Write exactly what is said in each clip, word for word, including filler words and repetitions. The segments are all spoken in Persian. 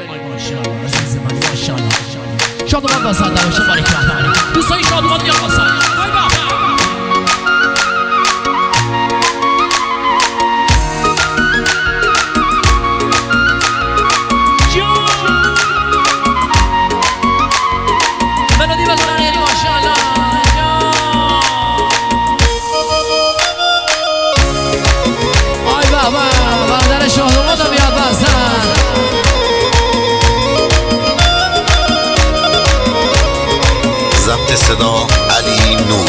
ماشاءالله عزیز من ماشاءالله شادمان بزنده باشه باریک رحمانی دوستای شادمان یا بزن ضبط صدا علی نور.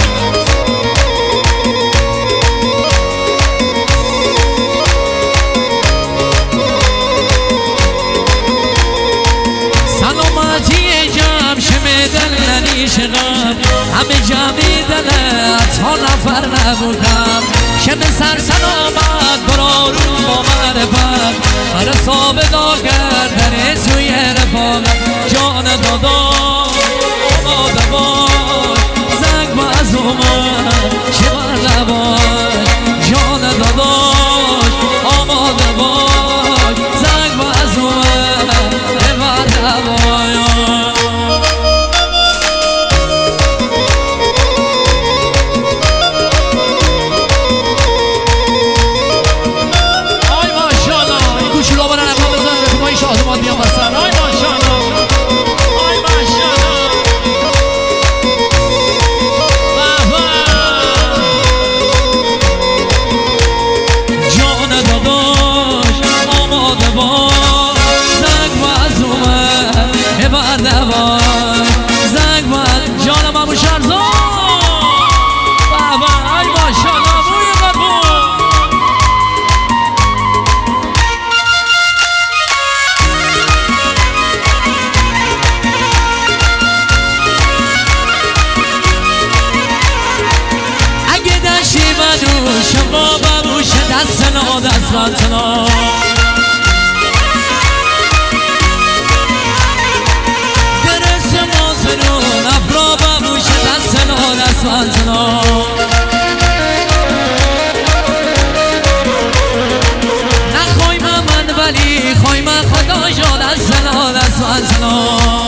سلامتی جمع شمه دلنی شغم همه جمعی دلت ها نفر نبودم شمه سر سلامت برارون با مرفت هر صابدا کردن توی رفاقت جان دادا آماده باش زنگ با از اومد شبر نباش جان داداش آماده باش زنگ با از اومد شبر نباش آی ماشاءالله این کوچولو برن اقام بزن که ما این شادمان بیام بستن آی ماشاءالله آی ماشاءالله زنگ باید جانم ابو شرزا بابا ای ماشاءالله روی قربون اگه دشتی منو شما ببوش دست نا دست بطنا سلطنا نخوای من ولی خوای من خدا جان از سلام از سلطنا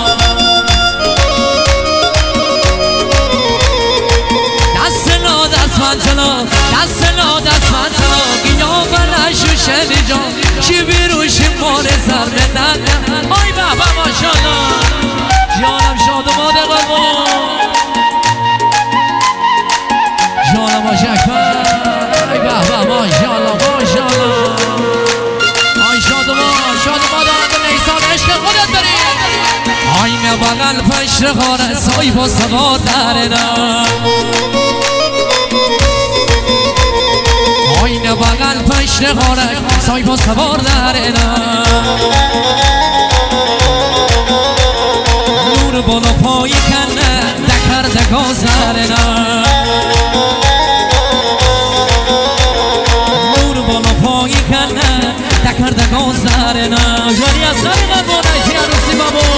دست لا دست سلطنا دست لا دست سلطنا گیا برشو شدی جان چی بیروش مار سر بدن آی بابا ماشاءالله جانم شادمان قربان جانم ماشاءالله ای بابا ماشاءالله ماشاءالله آی شادمان شادمان دارم به نیسان عشق خودت بری آینه بغل پشت خانه سای با سوا دردم آینه بغل پشت خانه سای با سوار دردم نور بالا پای کنه دکر دکا زردم نور بالا پای کنه دکر دکا زردم جانی از سر قلبانه تی عروسی بابو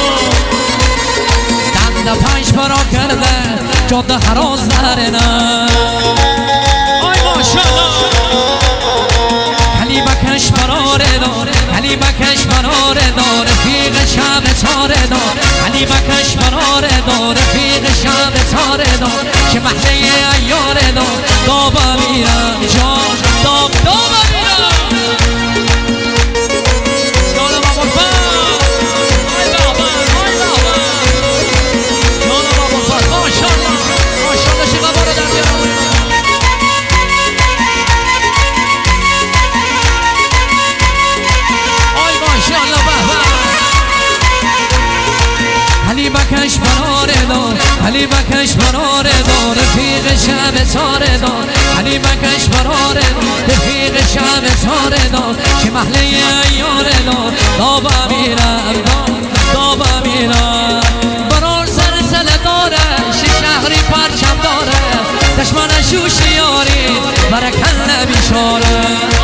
دند پنج برا کرده جاده خراز زردم آی ماشاءالله کلی بکش براره دار کلی بکش براره دار رفیق شب تاره دار کلی بکش براره دار رفیق شب تاره دار که محله ایاره دار دابا میرم جان داب دابا میرم جانم ابوالفضل آی بابا آی بابا جانم ابوالفضل ماشاءالله ماشاءالله شیبا بارو در بیارم علی بکش براره دار علی بکش براره دار رفیق شب تاره دار علی بکش براره دار رفیق شب تاره دار که محله ایاره دار دابا میرم دابا میرم برار سلسله داره شی شهری پرچم داره دشمن شوشی یاری برکل بیچاره